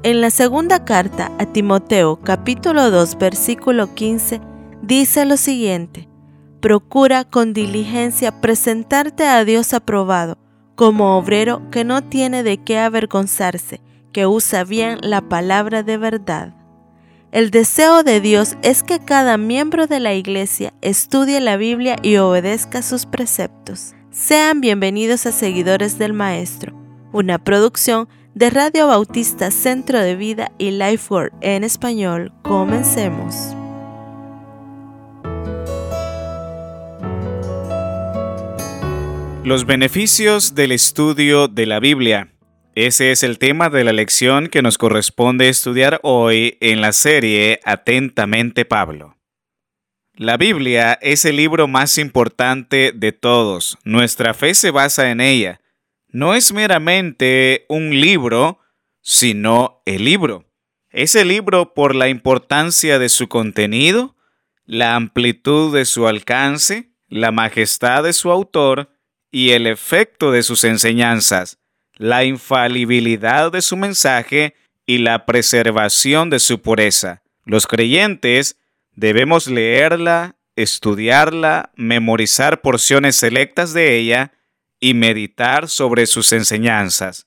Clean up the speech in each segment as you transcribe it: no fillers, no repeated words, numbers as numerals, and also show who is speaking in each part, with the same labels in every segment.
Speaker 1: En la segunda carta a Timoteo, capítulo 2, versículo 15, dice lo siguiente: procura con diligencia presentarte a Dios aprobado, como obrero que no tiene de qué avergonzarse, que usa bien la palabra de verdad. El deseo de Dios es que cada miembro de la Iglesia estudie la Biblia y obedezca sus preceptos. Sean bienvenidos a Seguidores del Maestro, una producción de Radio Bautista Centro de Vida y Lifeword en español. Comencemos.
Speaker 2: Los beneficios del estudio de la Biblia. Ese es el tema de la lección que nos corresponde estudiar hoy en la serie Atentamente Pablo. La Biblia es el libro más importante de todos. Nuestra fe se basa en ella. No es meramente un libro, sino el libro. Es el libro por la importancia de su contenido, la amplitud de su alcance, la majestad de su autor y el efecto de sus enseñanzas, la infalibilidad de su mensaje y la preservación de su pureza. Los creyentes debemos leerla, estudiarla, memorizar porciones selectas de ella y meditar sobre sus enseñanzas.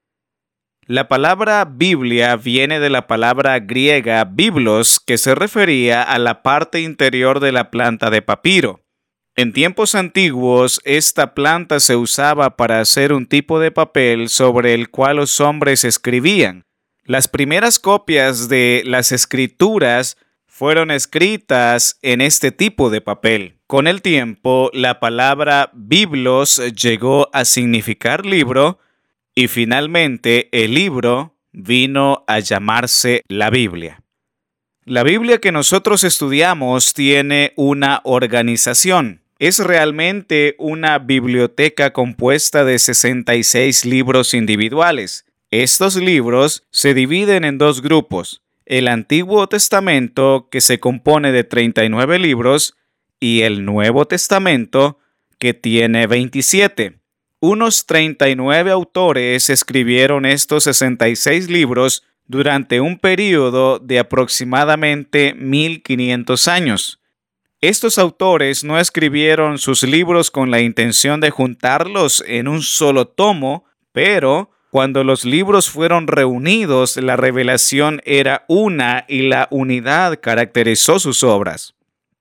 Speaker 2: La palabra Biblia viene de la palabra griega biblos, que se refería a la parte interior de la planta de papiro. En tiempos antiguos, esta planta se usaba para hacer un tipo de papel sobre el cual los hombres escribían. Las primeras copias de las escrituras fueron escritas en este tipo de papel. Con el tiempo, la palabra biblos llegó a significar libro y finalmente el libro vino a llamarse la Biblia. La Biblia que nosotros estudiamos tiene una organización. Es realmente una biblioteca compuesta de 66 libros individuales. Estos libros se dividen en dos grupos: el Antiguo Testamento, que se compone de 39 libros, y el Nuevo Testamento, que tiene 27. Unos 39 autores escribieron estos 66 libros durante un período de aproximadamente 1500 años. Estos autores no escribieron sus libros con la intención de juntarlos en un solo tomo, pero cuando los libros fueron reunidos, la revelación era una y la unidad caracterizó sus obras.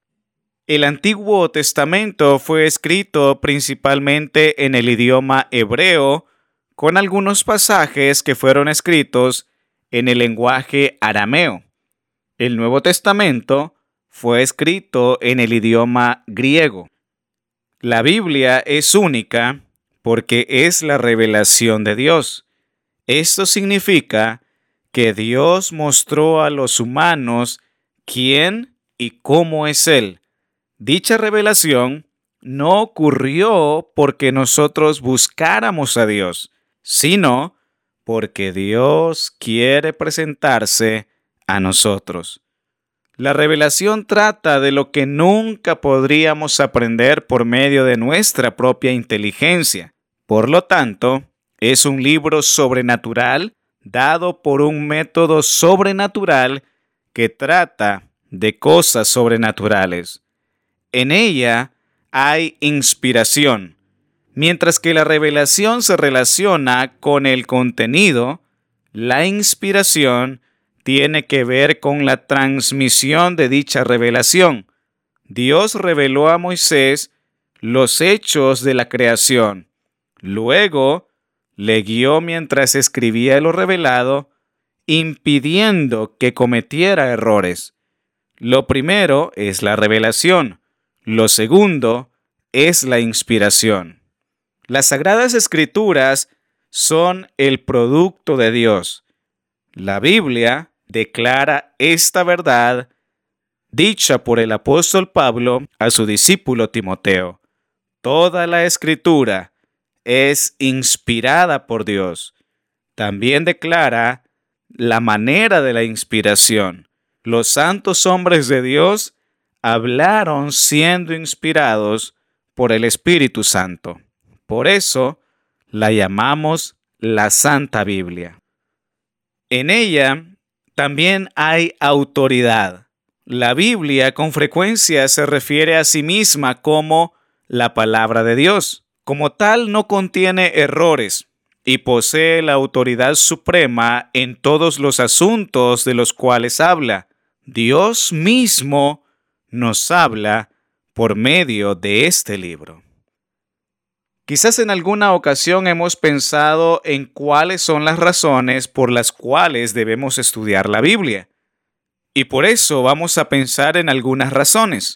Speaker 2: El Antiguo Testamento fue escrito principalmente en el idioma hebreo, con algunos pasajes que fueron escritos en el lenguaje arameo. El Nuevo Testamento fue escrito en el idioma griego. La Biblia es única porque es la revelación de Dios. Esto significa que Dios mostró a los humanos quién y cómo es Él. Dicha revelación no ocurrió porque nosotros buscáramos a Dios, sino porque Dios quiere presentarse a nosotros. La revelación trata de lo que nunca podríamos aprender por medio de nuestra propia inteligencia. Por lo tanto, es un libro sobrenatural dado por un método sobrenatural que trata de cosas sobrenaturales. En ella hay inspiración. Mientras que la revelación se relaciona con el contenido, la inspiración tiene que ver con la transmisión de dicha revelación. Dios reveló a Moisés los hechos de la creación. Luego, le guió mientras escribía lo revelado, impidiendo que cometiera errores. Lo primero es la revelación. Lo segundo es la inspiración. Las Sagradas Escrituras son el producto de Dios. La Biblia declara esta verdad dicha por el apóstol Pablo a su discípulo Timoteo. Toda la Escritura es inspirada por Dios. También declara la manera de la inspiración. Los santos hombres de Dios hablaron siendo inspirados por el Espíritu Santo. Por eso la llamamos la Santa Biblia. En ella también hay autoridad. La Biblia con frecuencia se refiere a sí misma como la palabra de Dios. Como tal, no contiene errores y posee la autoridad suprema en todos los asuntos de los cuales habla. Dios mismo nos habla por medio de este libro. Quizás en alguna ocasión hemos pensado en cuáles son las razones por las cuales debemos estudiar la Biblia. Y por eso vamos a pensar en algunas razones.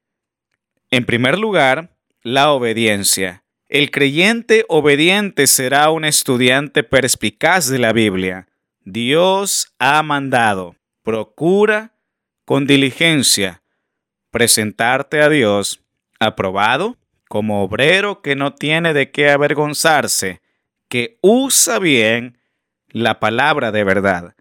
Speaker 2: En primer lugar, la obediencia. El creyente obediente será un estudiante perspicaz de la Biblia. Dios ha mandado, procura con diligencia presentarte a Dios aprobado como obrero que no tiene de qué avergonzarse, que usa bien la palabra de verdad.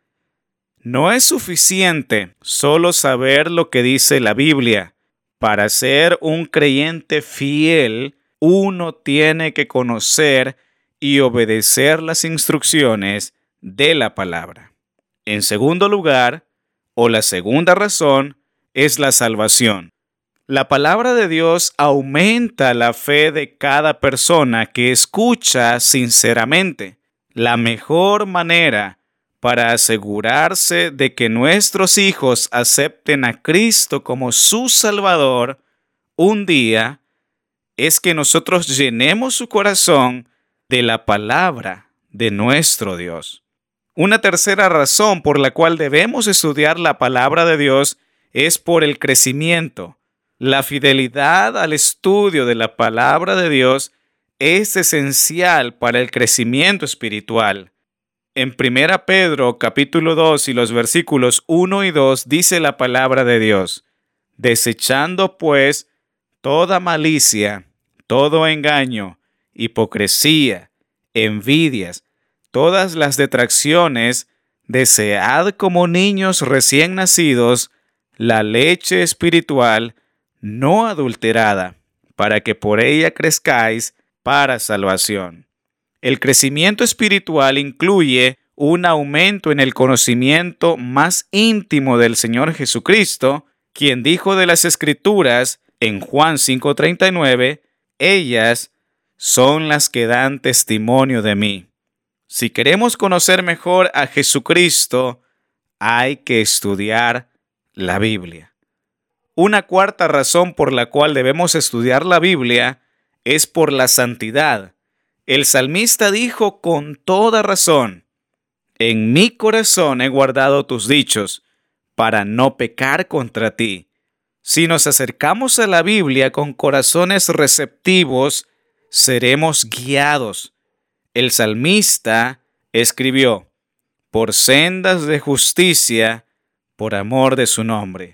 Speaker 2: No es suficiente solo saber lo que dice la Biblia. Para ser un creyente fiel, uno tiene que conocer y obedecer las instrucciones de la palabra. En segundo lugar, o la segunda razón, es la salvación. La palabra de Dios aumenta la fe de cada persona que escucha sinceramente. La mejor manera para asegurarse de que nuestros hijos acepten a Cristo como su Salvador un día es que nosotros llenemos su corazón de la palabra de nuestro Dios. Una tercera razón por la cual debemos estudiar la palabra de Dios es por el crecimiento. La fidelidad al estudio de la palabra de Dios es esencial para el crecimiento espiritual. En 1 Pedro capítulo 2 y los versículos 1 y 2 dice la palabra de Dios: desechando pues toda malicia, todo engaño, hipocresía, envidias, todas las detracciones, desead como niños recién nacidos la leche espiritual no adulterada, para que por ella crezcáis para salvación. El crecimiento espiritual incluye un aumento en el conocimiento más íntimo del Señor Jesucristo, quien dijo de las Escrituras en Juan 5:39, ellas son las que dan testimonio de mí. Si queremos conocer mejor a Jesucristo, hay que estudiar la Biblia. Una cuarta razón por la cual debemos estudiar la Biblia es por la santidad. El salmista dijo con toda razón: en mi corazón he guardado tus dichos para no pecar contra ti. Si nos acercamos a la Biblia con corazones receptivos, seremos guiados. El salmista escribió: por sendas de justicia, por amor de su nombre.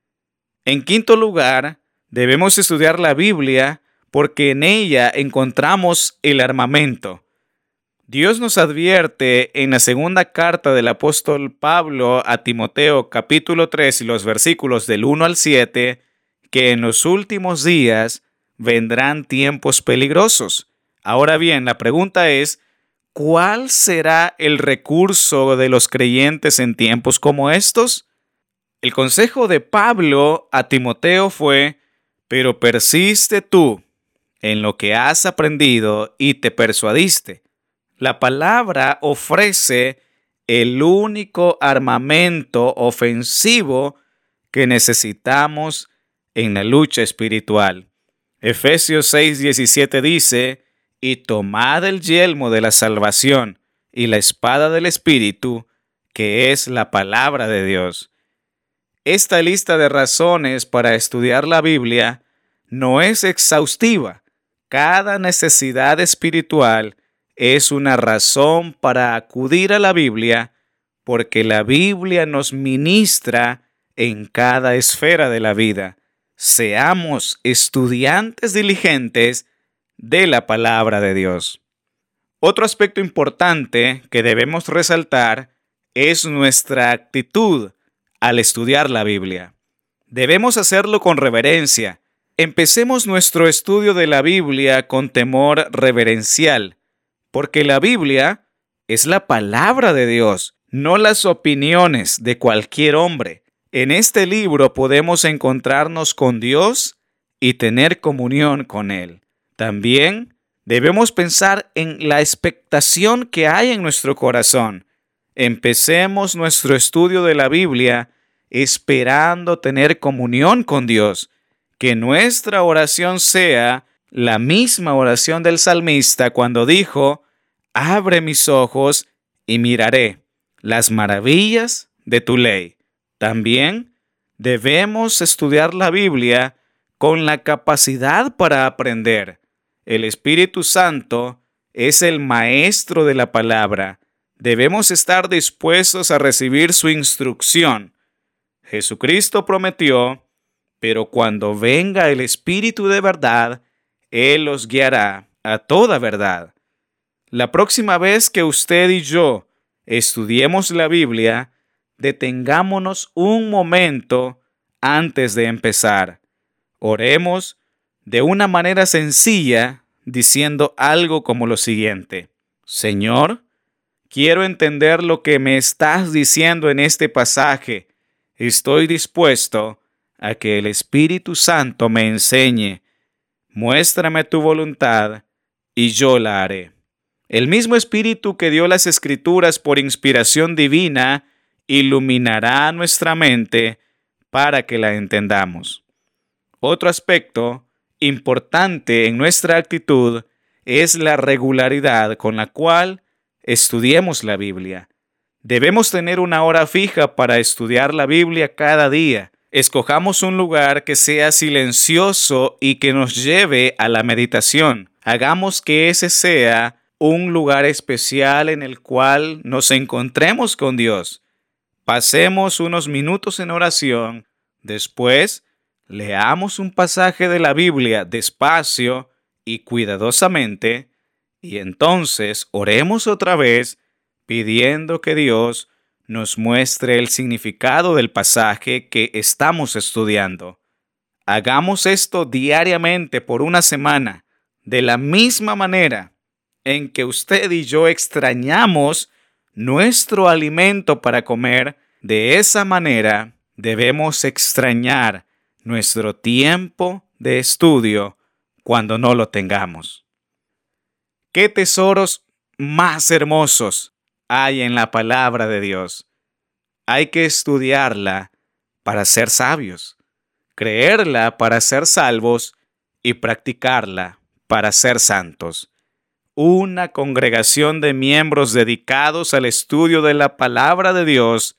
Speaker 2: En quinto lugar, debemos estudiar la Biblia porque en ella encontramos el armamento. Dios nos advierte en la segunda carta del apóstol Pablo a Timoteo capítulo 3 y los versículos del 1 al 7 que en los últimos días vendrán tiempos peligrosos. Ahora bien, la pregunta es: ¿cuál será el recurso de los creyentes en tiempos como estos? El consejo de Pablo a Timoteo fue: pero persiste tú en lo que has aprendido y te persuadiste. La palabra ofrece el único armamento ofensivo que necesitamos en la lucha espiritual. Efesios 6:17 dice: y tomad el yelmo de la salvación y la espada del Espíritu, que es la palabra de Dios. Esta lista de razones para estudiar la Biblia no es exhaustiva. Cada necesidad espiritual es una razón para acudir a la Biblia, porque la Biblia nos ministra en cada esfera de la vida. Seamos estudiantes diligentes de la palabra de Dios. Otro aspecto importante que debemos resaltar es nuestra actitud al estudiar la Biblia. Debemos hacerlo con reverencia. Empecemos nuestro estudio de la Biblia con temor reverencial, porque la Biblia es la palabra de Dios no las opiniones de cualquier hombre. En este libro podemos encontrarnos con Dios y tener comunión con Él. También debemos pensar en la expectación que hay en nuestro corazón. Empecemos nuestro estudio de la Biblia esperando tener comunión con Dios. Que nuestra oración sea la misma oración del salmista cuando dijo: abre mis ojos y miraré las maravillas de tu ley. También debemos estudiar la Biblia con la capacidad para aprender. El Espíritu Santo es el maestro de la palabra. Debemos estar dispuestos a recibir su instrucción. Jesucristo prometió: pero cuando venga el Espíritu de verdad, Él los guiará a toda verdad. La próxima vez que usted y yo estudiemos la Biblia, detengámonos un momento antes de empezar. Oremos de una manera sencilla, diciendo algo como lo siguiente: Señor, quiero entender lo que me estás diciendo en este pasaje. Estoy dispuesto a que el Espíritu Santo me enseñe. Muéstrame tu voluntad y yo la haré. El mismo Espíritu que dio las Escrituras por inspiración divina iluminará nuestra mente para que la entendamos. Otro aspecto importante en nuestra actitud es la regularidad con la cual estudiemos la Biblia. Debemos tener una hora fija para estudiar la Biblia cada día. Escojamos un lugar que sea silencioso y que nos lleve a la meditación. Hagamos que ese sea un lugar especial en el cual nos encontremos con Dios. Pasemos unos minutos en oración. Después, leamos un pasaje de la Biblia despacio y cuidadosamente. Y entonces oremos otra vez pidiendo que Dios nos muestre el significado del pasaje que estamos estudiando. Hagamos esto diariamente por una semana, de la misma manera en que usted y yo extrañamos nuestro alimento para comer. De esa manera debemos extrañar nuestro tiempo de estudio cuando no lo tengamos. ¿Qué tesoros más hermosos hay en la palabra de Dios? Hay que estudiarla para ser sabios, creerla para ser salvos y practicarla para ser santos. Una congregación de miembros dedicados al estudio de la palabra de Dios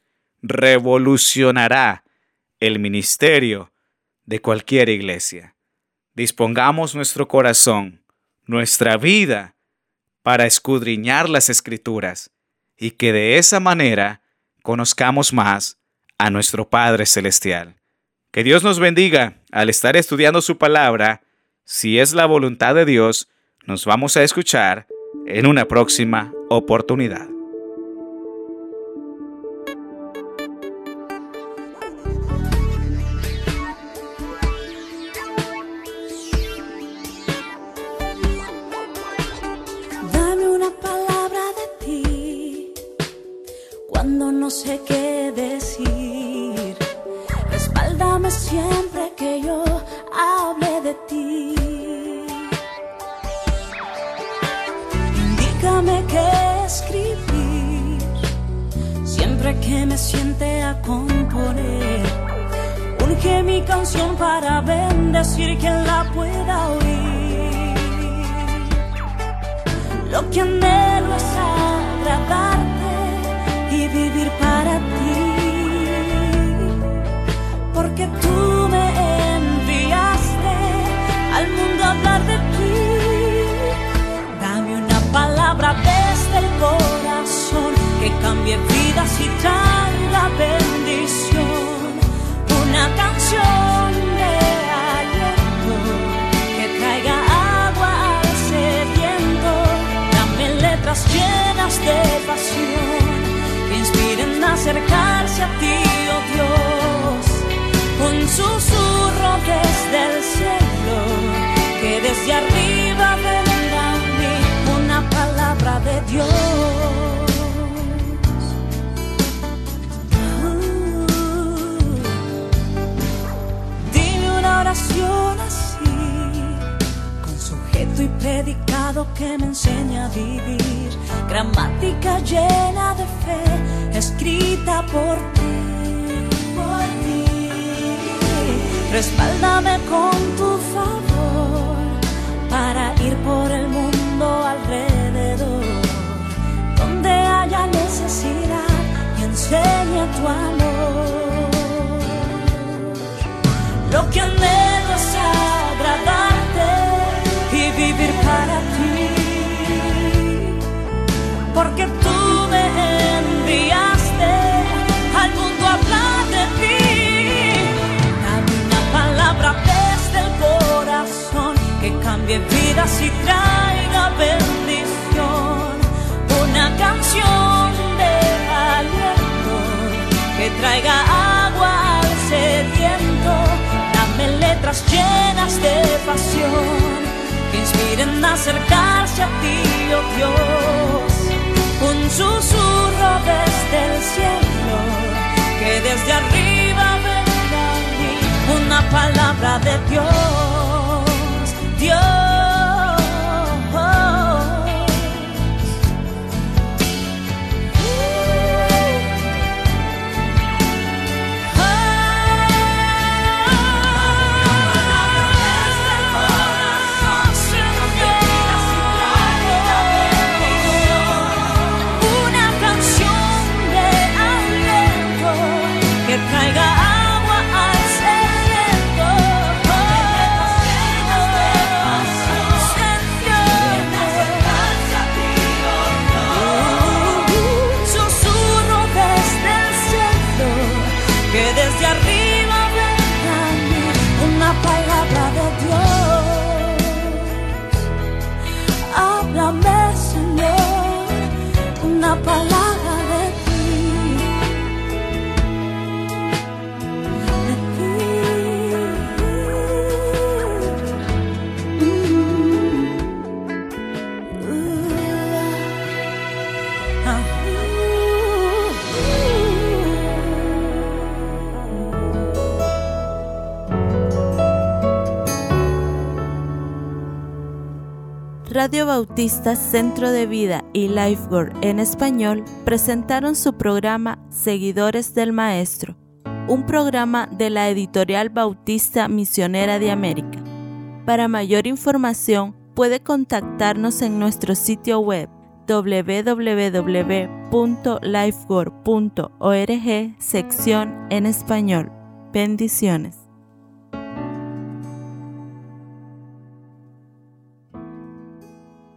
Speaker 2: revolucionará el ministerio de cualquier iglesia. Dispongamos nuestro corazón, nuestra vida, para escudriñar las Escrituras y que de esa manera conozcamos más a nuestro Padre Celestial. Que Dios nos bendiga al estar estudiando su palabra. Si es la voluntad de Dios, nos vamos a escuchar en una próxima oportunidad.
Speaker 3: Cuando no sé qué decir, respáldame siempre que yo hable de ti. Indícame qué escribir, siempre que me siente a componer. Urge mi canción para bendecir quien la pueda oír. Lo que anhelo es agradarte y vivir para ti, porque tú me enviaste al mundo a hablar de ti. Dame una palabra desde el corazón que cambie vidas y traiga bendición. Una canción de aliento que traiga agua al sediento. Dame letras llenas de pasión que inspiren a acercarse a ti, oh Dios. Un susurro desde el cielo, que desde arriba venga a mí una palabra de Dios. escrito y predicado que me enseña a vivir, gramática llena de fe, escrita por ti, por ti. Respáldame con tu favor para ir por el mundo alrededor, donde haya necesidad, y enseña tu amor. Lo que anhelo es agradarte y vivir para ti, porque tú me enviaste al mundo a hablar de ti. Dame una palabra desde el corazón que cambie vidas y traiga bendición, una canción de aliento que traiga agua al sediento. Dame letras llenas de pasión que inspiren a acercarse a ti, oh Dios. Un susurro desde el cielo que desde arriba venga a mí, una palabra de Dios, Dios.
Speaker 1: Radio Bautista Centro de Vida y Lifeguard en español presentaron su programa Seguidores del Maestro, un programa de la editorial Bautista Misionera de América. Para mayor información puede contactarnos en nuestro sitio web www.lifeguard.org sección en español. Bendiciones.